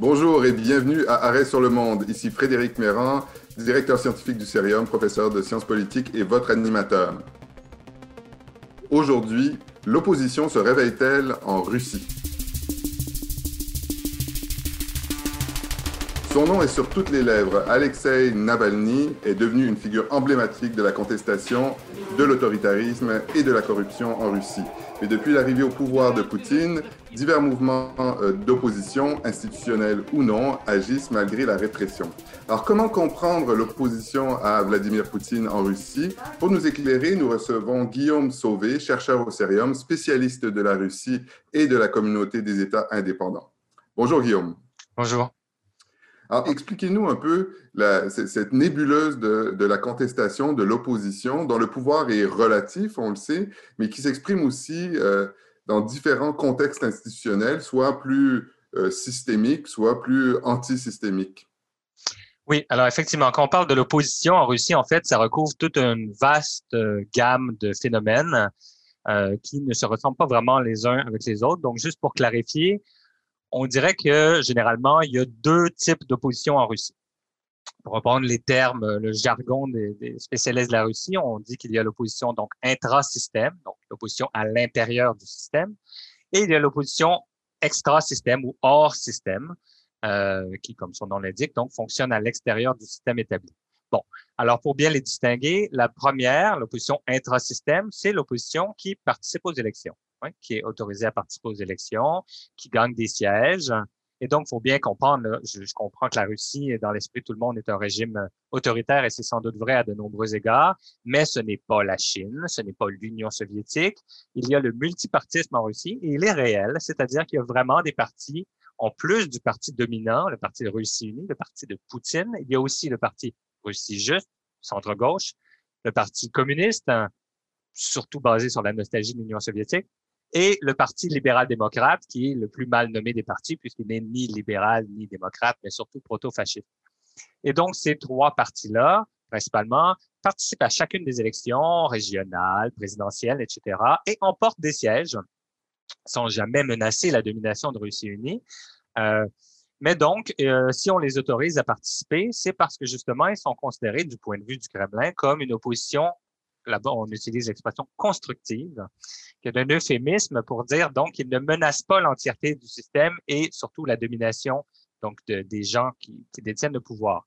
Bonjour et bienvenue à Arrêt sur le monde. Ici Frédéric Mérand, directeur scientifique du Cerium, professeur de sciences politiques et votre animateur. Aujourd'hui, l'opposition se réveille-t-elle en Russie? Son nom est sur toutes les lèvres. Alexeï Navalny est devenu une figure emblématique de la contestation de l'autoritarisme et de la corruption en Russie. Mais depuis l'arrivée au pouvoir de Poutine, divers mouvements d'opposition, institutionnels ou non, agissent malgré la répression. Alors, comment comprendre l'opposition à Vladimir Poutine en Russie? Pour nous éclairer, nous recevons Guillaume Sauvé, chercheur au Cerium, spécialiste de la Russie et de la communauté des États indépendants. Bonjour Guillaume. Bonjour. Alors, expliquez-nous un peu cette nébuleuse de la contestation, de l'opposition, dont le pouvoir est relatif, on le sait, mais qui s'exprime aussi dans différents contextes institutionnels, soit plus systémiques, soit plus antisystémiques. Oui, alors effectivement, quand on parle de l'opposition en Russie, en fait, ça recouvre toute une vaste gamme de phénomènes qui ne se ressemblent pas vraiment les uns avec les autres. Donc, juste pour clarifier, on dirait que généralement, il y a deux types d'opposition en Russie. Pour reprendre les termes, le jargon des spécialistes de la Russie, on dit qu'il y a l'opposition donc intra-système, donc l'opposition à l'intérieur du système, et il y a l'opposition extra-système ou hors système, qui, comme son nom l'indique, donc fonctionne à l'extérieur du système établi. Bon, alors pour bien les distinguer, la première, l'opposition intra-système, c'est l'opposition qui participe aux élections, hein, qui est autorisée à participer aux élections, qui gagne des sièges. Et donc, il faut bien comprendre, là, je comprends que la Russie, dans l'esprit de tout le monde, est un régime autoritaire et c'est sans doute vrai à de nombreux égards, mais ce n'est pas la Chine, ce n'est pas l'Union soviétique. Il y a le multipartisme en Russie et il est réel, c'est-à-dire qu'il y a vraiment des partis, en plus du parti dominant, le parti de Russie unie, le parti de Poutine, il y a aussi le parti Russie juste, centre-gauche, le parti communiste, hein, surtout basé sur la nostalgie de l'Union soviétique, et le Parti libéral-démocrate, qui est le plus mal nommé des partis, puisqu'il n'est ni libéral ni démocrate, mais surtout proto-fasciste. Et donc, ces trois partis-là, principalement, participent à chacune des élections régionales, présidentielles, etc., et emportent des sièges, sans jamais menacer la domination de Russie unie. Mais donc, si on les autorise à participer, c'est parce que justement, ils sont considérés du point de vue du Kremlin comme une opposition, là-bas on utilise l'expression constructive, qui est un euphémisme pour dire donc qu'ils ne menacent pas l'entièreté du système et surtout la domination donc des gens qui détiennent le pouvoir.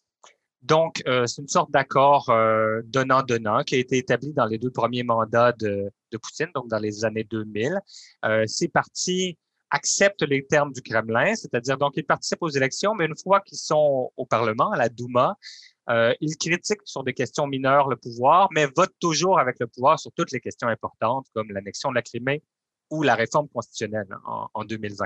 Donc, c'est une sorte d'accord donnant-donnant qui a été établi dans les deux premiers mandats de Poutine, donc dans les années 2000. Ces partis acceptent les termes du Kremlin, c'est-à-dire donc ils participent aux élections, mais une fois qu'ils sont au Parlement, à la Douma, ils critiquent sur des questions mineures le pouvoir, mais votent toujours avec le pouvoir sur toutes les questions importantes, comme l'annexion de la Crimée ou la réforme constitutionnelle en 2020.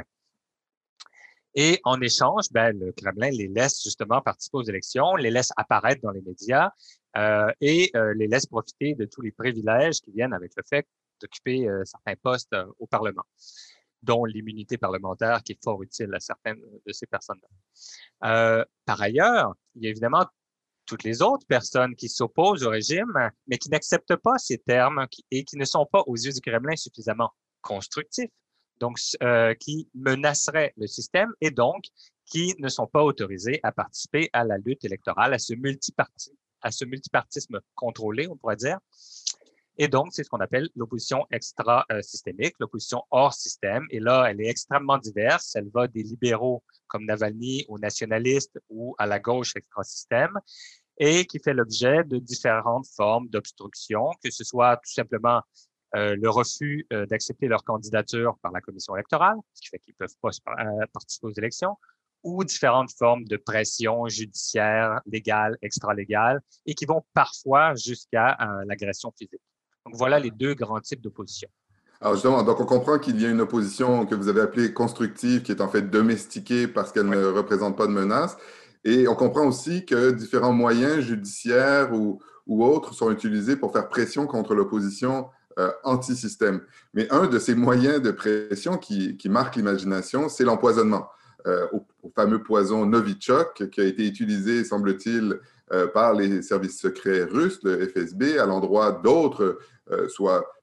Et en échange, ben, le Kremlin les laisse justement participer aux élections, les laisse apparaître dans les médias et les laisse profiter de tous les privilèges qui viennent avec le fait d'occuper certains postes au Parlement, dont l'immunité parlementaire qui est fort utile à certaines de ces personnes-là. Par ailleurs, il y a évidemment toutes les autres personnes qui s'opposent au régime, mais qui n'acceptent pas ces termes et qui ne sont pas, aux yeux du Kremlin, suffisamment constructifs, donc qui menaceraient le système et donc qui ne sont pas autorisés à participer à la lutte électorale, à ce multipartisme contrôlé, on pourrait dire. Et donc, c'est ce qu'on appelle l'opposition extra-systémique, l'opposition hors système. Et là, elle est extrêmement diverse. Elle va des libéraux comme Navalny aux nationalistes ou à la gauche extra-système et qui fait l'objet de différentes formes d'obstruction, que ce soit tout simplement le refus d'accepter leur candidature par la commission électorale, ce qui fait qu'ils ne peuvent pas participer aux élections, ou différentes formes de pression judiciaire, légale, extra-légale, et qui vont parfois jusqu'à l'agression physique. Donc, voilà les deux grands types d'opposition. Alors justement, donc on comprend qu'il y a une opposition que vous avez appelée constructive, qui est en fait domestiquée parce qu'elle ne représente pas de menace. Et on comprend aussi que différents moyens judiciaires ou autres sont utilisés pour faire pression contre l'opposition anti-système. Mais un de ces moyens de pression qui marque l'imagination, c'est l'empoisonnement. Au fameux poison Novichok, qui a été utilisé, semble-t-il, par les services secrets russes, le FSB, à l'endroit d'autres, soit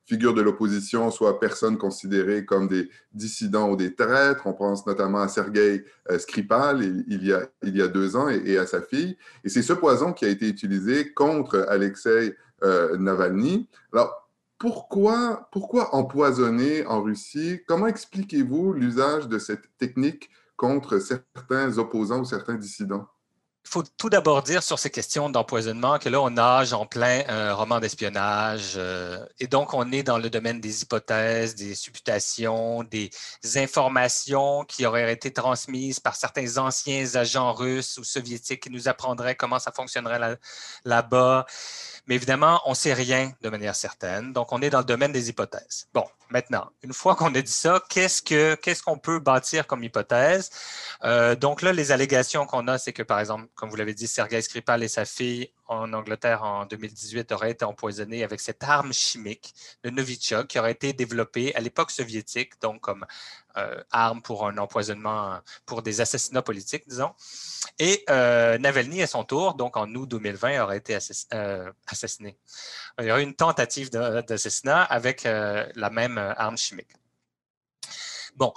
figures de l'opposition, soit personnes considérées comme des dissidents ou des traîtres. On pense notamment à Sergueï Skripal il y a 2 ans et à sa fille. Et c'est ce poison qui a été utilisé contre Alexei Navalny. Alors, pourquoi empoisonner en Russie? Comment expliquez-vous l'usage de cette technique contre certains opposants ou certains dissidents? Il faut tout d'abord dire sur ces questions d'empoisonnement que là, on nage en plein roman d'espionnage et donc on est dans le domaine des hypothèses, des supputations, des informations qui auraient été transmises par certains anciens agents russes ou soviétiques qui nous apprendraient comment ça fonctionnerait là-bas. Mais évidemment, on ne sait rien de manière certaine. Donc, on est dans le domaine des hypothèses. Bon, maintenant, une fois qu'on a dit ça, qu'est-ce qu'on peut bâtir comme hypothèse? Donc là, les allégations qu'on a, c'est que, par exemple, comme vous l'avez dit, Sergueï Skripal et sa fille en Angleterre en 2018 auraient été empoisonnés avec cette arme chimique, le Novichok, qui aurait été développée à l'époque soviétique, donc comme arme pour un empoisonnement, pour des assassinats politiques, disons. Et Navalny, à son tour, donc en août 2020, aurait été assassiné. Il y aurait eu une tentative d'assassinat avec la même arme chimique. Bon,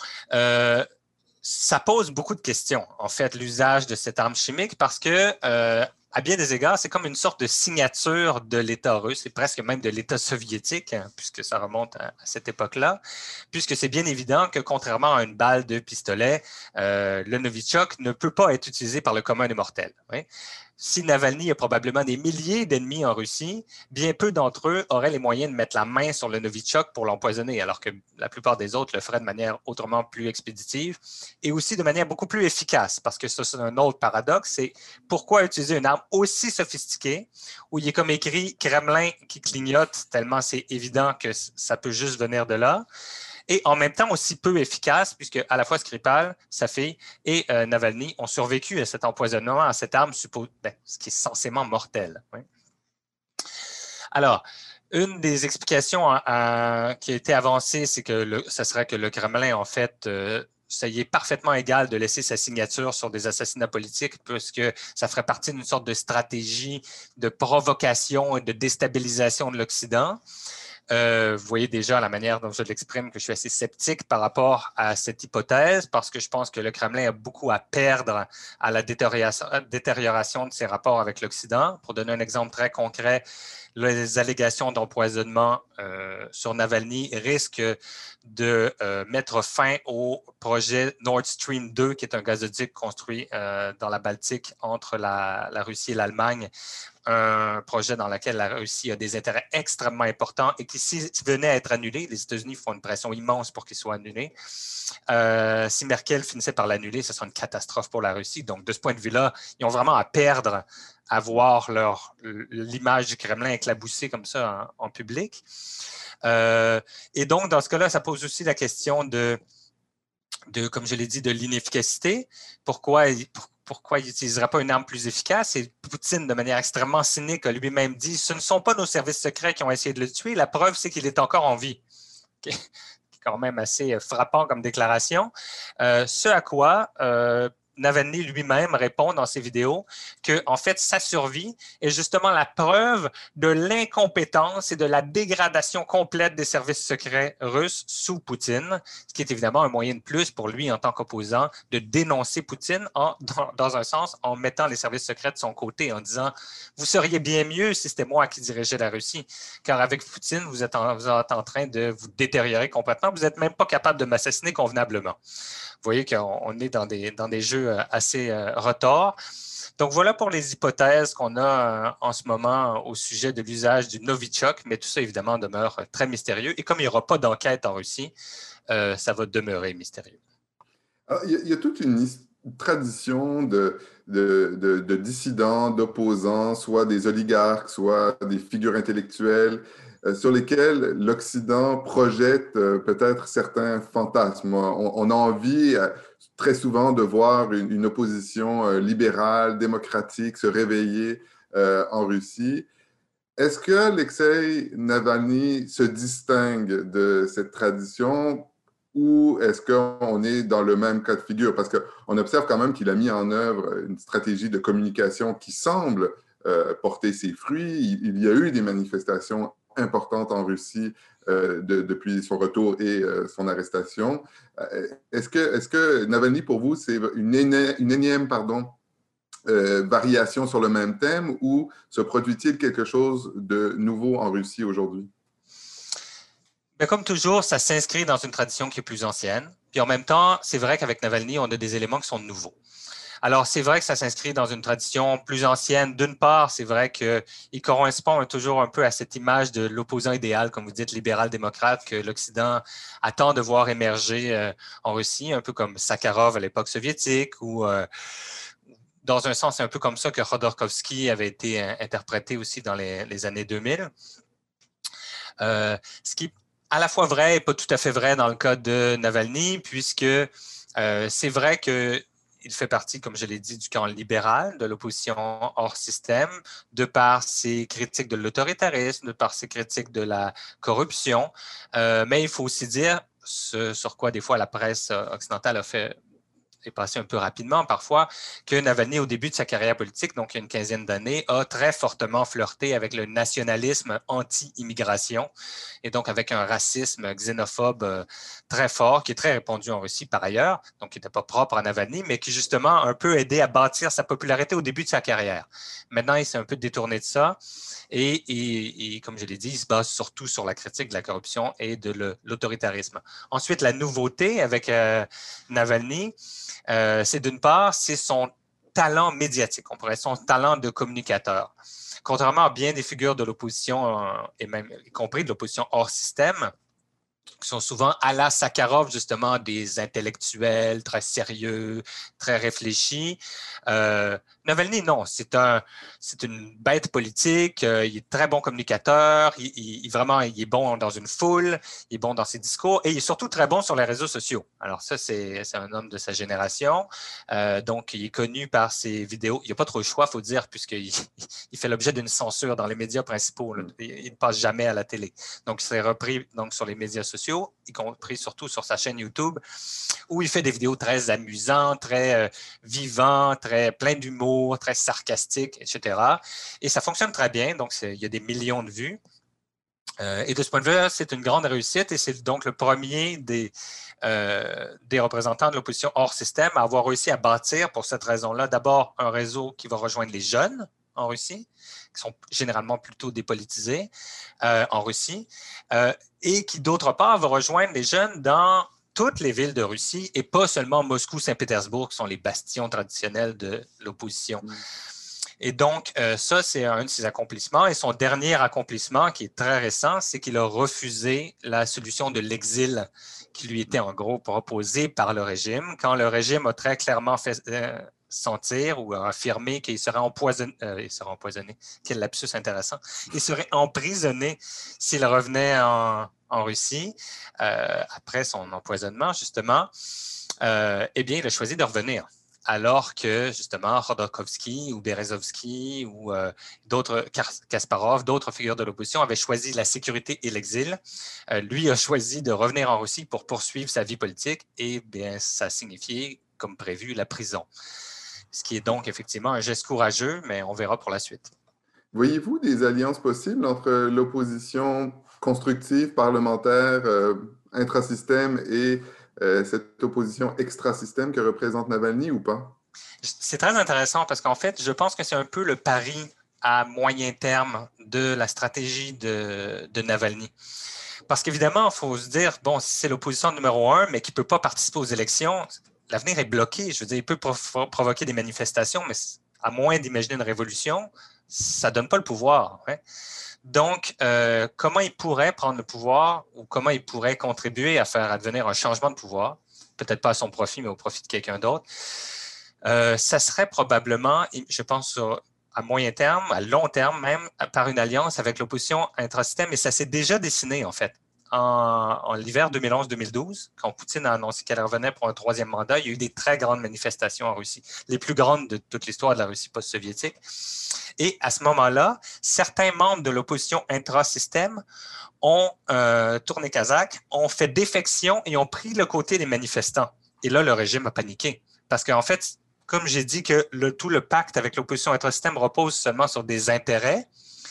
ça pose beaucoup de questions, en fait, l'usage de cette arme chimique, parce que, à bien des égards, c'est comme une sorte de signature de l'État russe et presque même de l'État soviétique, hein, puisque ça remonte à cette époque-là, puisque c'est bien évident que, contrairement à une balle de pistolet, le Novichok ne peut pas être utilisé par le commun des mortels. Oui? Si Navalny a probablement des milliers d'ennemis en Russie, bien peu d'entre eux auraient les moyens de mettre la main sur le Novichok pour l'empoisonner, alors que la plupart des autres le feraient de manière autrement plus expéditive et aussi de manière beaucoup plus efficace, parce que ça, c'est un autre paradoxe, c'est pourquoi utiliser une arme aussi sophistiquée où il est comme écrit Kremlin qui clignote, tellement c'est évident que ça peut juste venir de là, et en même temps aussi peu efficace, puisque à la fois Skripal, sa fille, et Navalny ont survécu à cet empoisonnement, à cette arme, ce qui est censément mortel. Oui. Alors, une des explications qui a été avancée, c'est que ce serait que le Kremlin, en fait, ça y est parfaitement égal de laisser sa signature sur des assassinats politiques, puisque ça ferait partie d'une sorte de stratégie de provocation et de déstabilisation de l'Occident. Vous voyez déjà la manière dont je l'exprime que je suis assez sceptique par rapport à cette hypothèse parce que je pense que le Kremlin a beaucoup à perdre à la détérioration de ses rapports avec l'Occident. Pour donner un exemple très concret, les allégations d'empoisonnement sur Navalny risquent de mettre fin au projet Nord Stream 2, qui est un gazoduc construit dans la Baltique entre la Russie et l'Allemagne, un projet dans lequel la Russie a des intérêts extrêmement importants et qui, s'il venait à être annulé, les États-Unis font une pression immense pour qu'il soit annulé. Si Merkel finissait par l'annuler, ce serait une catastrophe pour la Russie. Donc, de ce point de vue-là, ils ont vraiment à perdre à voir l'image du Kremlin éclaboussée comme ça en public. Et donc, dans ce cas-là, ça pose aussi la question de comme je l'ai dit, de l'inefficacité. Pourquoi il n'utiliserait pas une arme plus efficace? Et Poutine, de manière extrêmement cynique, a lui-même dit « Ce ne sont pas nos services secrets qui ont essayé de le tuer. La preuve, c'est qu'il est encore en vie. » Okay. Quand même assez frappant comme déclaration. Ce à quoi Navalny lui-même répond dans ses vidéos que, en fait, sa survie est justement la preuve de l'incompétence et de la dégradation complète des services secrets russes sous Poutine, ce qui est évidemment un moyen de plus pour lui, en tant qu'opposant, de dénoncer Poutine dans un sens en mettant les services secrets de son côté, en disant « Vous seriez bien mieux si c'était moi qui dirigeais la Russie, car avec Poutine, vous êtes en train de vous détériorer complètement, vous n'êtes même pas capable de m'assassiner convenablement. » Vous voyez qu'on est dans des jeux assez retors. Donc, voilà pour les hypothèses qu'on a en ce moment au sujet de l'usage du Novichok, mais tout ça, évidemment, demeure très mystérieux. Et comme il n'y aura pas d'enquête en Russie, ça va demeurer mystérieux. Alors, il y a toute une tradition de dissidents, d'opposants, soit des oligarques, soit des figures intellectuelles, sur lesquelles l'Occident projette peut-être certains fantasmes. On a envie très souvent de voir une opposition libérale, démocratique se réveiller en Russie. Est-ce que Alexei Navalny se distingue de cette tradition ou est-ce qu'on est dans le même cas de figure? Parce qu'on observe quand même qu'il a mis en œuvre une stratégie de communication qui semble porter ses fruits. Il y a eu des manifestations importante en Russie depuis son retour et son arrestation. Est-ce que Navalny, pour vous, c'est une énième variation sur le même thème ou se produit-il quelque chose de nouveau en Russie aujourd'hui? Mais comme toujours, ça s'inscrit dans une tradition qui est plus ancienne. Puis en même temps, c'est vrai qu'avec Navalny, on a des éléments qui sont nouveaux. Alors, c'est vrai que ça s'inscrit dans une tradition plus ancienne. D'une part, c'est vrai qu'il correspond toujours un peu à cette image de l'opposant idéal, comme vous dites, libéral-démocrate, que l'Occident attend de voir émerger en Russie, un peu comme Sakharov à l'époque soviétique, ou dans un sens, c'est un peu comme ça que Khodorkovsky avait été interprété aussi dans les années 2000. Ce qui est à la fois vrai et pas tout à fait vrai dans le cas de Navalny, puisque c'est vrai que il fait partie, comme je l'ai dit, du camp libéral, de l'opposition hors système, de par ses critiques de l'autoritarisme, de par ses critiques de la corruption. Mais il faut aussi dire ce sur quoi des fois la presse occidentale est passé un peu rapidement parfois, que Navalny, au début de sa carrière politique, donc il y a une quinzaine d'années, a très fortement flirté avec le nationalisme anti-immigration et donc avec un racisme xénophobe très fort, qui est très répandu en Russie par ailleurs, donc qui n'était pas propre à Navalny, mais qui justement a un peu aidé à bâtir sa popularité au début de sa carrière. Maintenant, il s'est un peu détourné de ça et comme je l'ai dit, il se base surtout sur la critique de la corruption et de l'autoritarisme. Ensuite, la nouveauté avec Navalny, c'est d'une part, c'est son talent médiatique, on pourrait dire son talent de communicateur. Contrairement à bien des figures de l'opposition, et même y compris de l'opposition hors système, qui sont souvent à la Sakharov, justement, des intellectuels très sérieux, très réfléchis. Navalny, non, c'est une bête politique, il est très bon communicateur, vraiment, il est bon dans une foule, il est bon dans ses discours et il est surtout très bon sur les réseaux sociaux. Alors ça, c'est un homme de sa génération, donc il est connu par ses vidéos. Il n'y a pas trop le choix, il faut dire, puisqu'il fait l'objet d'une censure dans les médias principaux. Il ne passe jamais à la télé. Donc, il s'est repris donc, sur les médias sociaux, y compris surtout sur sa chaîne YouTube, où il fait des vidéos très amusantes, très vivantes, très plein d'humour, très sarcastiques, etc. Et ça fonctionne très bien, donc il y a des millions de vues. Et de ce point de vue-là, c'est une grande réussite et c'est donc le premier des représentants de l'opposition hors système à avoir réussi à bâtir, pour cette raison-là, d'abord un réseau qui va rejoindre les jeunes en Russie, qui sont généralement plutôt dépolitisés en Russie, et qui, d'autre part, va rejoindre les jeunes dans toutes les villes de Russie et pas seulement Moscou, Saint-Pétersbourg, qui sont les bastions traditionnels de l'opposition. Et donc, ça, c'est un de ses accomplissements. Et son dernier accomplissement, qui est très récent, c'est qu'il a refusé la solution de l'exil qui lui était en gros proposée par le régime, quand le régime a très clairement fait sentir ou a affirmé qu'il serait empoisonné, quel lapsus intéressant, il serait emprisonné s'il revenait en Russie après son empoisonnement, justement. Eh bien, il a choisi de revenir. Alors que, justement, Khodorkovsky ou Berezovsky ou d'autres, Kasparov, d'autres figures de l'opposition avaient choisi la sécurité et l'exil. Lui a choisi de revenir en Russie pour poursuivre sa vie politique et bien, ça a signifié, comme prévu, la prison. Ce qui est donc effectivement un geste courageux, mais on verra pour la suite. Voyez-vous des alliances possibles entre l'opposition constructive, parlementaire, intrasystème et cette opposition extra-système que représente Navalny ou pas? C'est très intéressant parce qu'en fait, je pense que c'est un peu le pari à moyen terme de la stratégie de Navalny. Parce qu'évidemment, il faut se dire, bon, c'est l'opposition numéro 1, mais qui ne peut pas participer aux élections, l'avenir est bloqué. Je veux dire, il peut provoquer des manifestations, mais à moins d'imaginer une révolution, ça ne donne pas le pouvoir. Hein? Donc, comment il pourrait prendre le pouvoir ou comment il pourrait contribuer à faire advenir un changement de pouvoir, peut-être pas à son profit, mais au profit de quelqu'un d'autre, ça serait probablement, je pense, à moyen terme, à long terme même, par une alliance avec l'opposition intrasystème, et ça s'est déjà dessiné, en fait. En l'hiver 2011-2012, quand Poutine a annoncé qu'elle revenait pour un troisième mandat, il y a eu des très grandes manifestations en Russie, les plus grandes de toute l'histoire de la Russie post-soviétique. Et à ce moment-là, certains membres de l'opposition intrasystème ont tourné kazakh, ont fait défection et ont pris le côté des manifestants. Et là, le régime a paniqué. Parce qu'en fait, comme j'ai dit que tout le pacte avec l'opposition intrasystème repose seulement sur des intérêts,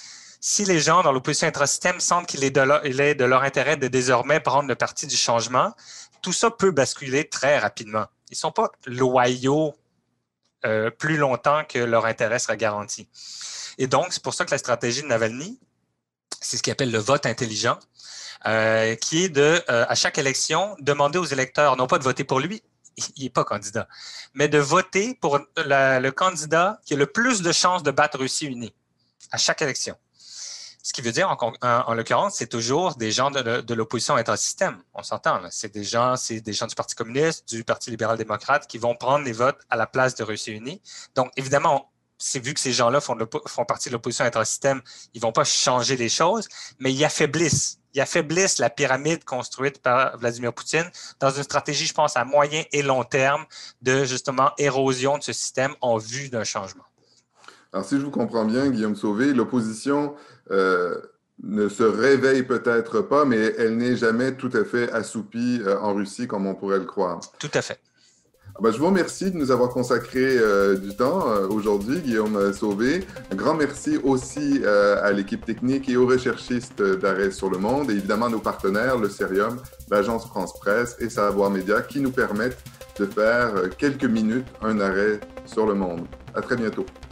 Si les gens dans l'opposition intrasystème sentent qu'il est de leur intérêt de désormais prendre le parti du changement, tout ça peut basculer très rapidement. Ils ne sont pas loyaux plus longtemps que leur intérêt sera garanti. Et donc, c'est pour ça que la stratégie de Navalny, c'est ce qu'il appelle le vote intelligent, qui est de, à chaque élection, demander aux électeurs, non pas de voter pour lui, il n'est pas candidat, mais de voter pour le candidat qui a le plus de chances de battre Russie unie à chaque élection. Ce qui veut dire, en l'occurrence, c'est toujours des gens de l'opposition intrasystème. On s'entend, c'est des gens du Parti communiste, du Parti libéral-démocrate qui vont prendre les votes à la place de Russie unie. Donc, évidemment, c'est vu que ces gens-là font partie de l'opposition intrasystème, ils ne vont pas changer les choses, mais ils affaiblissent la pyramide construite par Vladimir Poutine dans une stratégie, je pense, à moyen et long terme de, justement, érosion de ce système en vue d'un changement. Alors, si je vous comprends bien, Guillaume Sauvé, l'opposition ne se réveille peut-être pas, mais elle n'est jamais tout à fait assoupie en Russie comme on pourrait le croire. Tout à fait. Je vous remercie de nous avoir consacré du temps aujourd'hui, Guillaume Sauvé. Un grand merci aussi à l'équipe technique et aux recherchistes d'Arrêt sur le monde et évidemment à nos partenaires, le Cerium, l'Agence France Presse et Savoir Média qui nous permettent de faire quelques minutes un arrêt sur le monde. À très bientôt.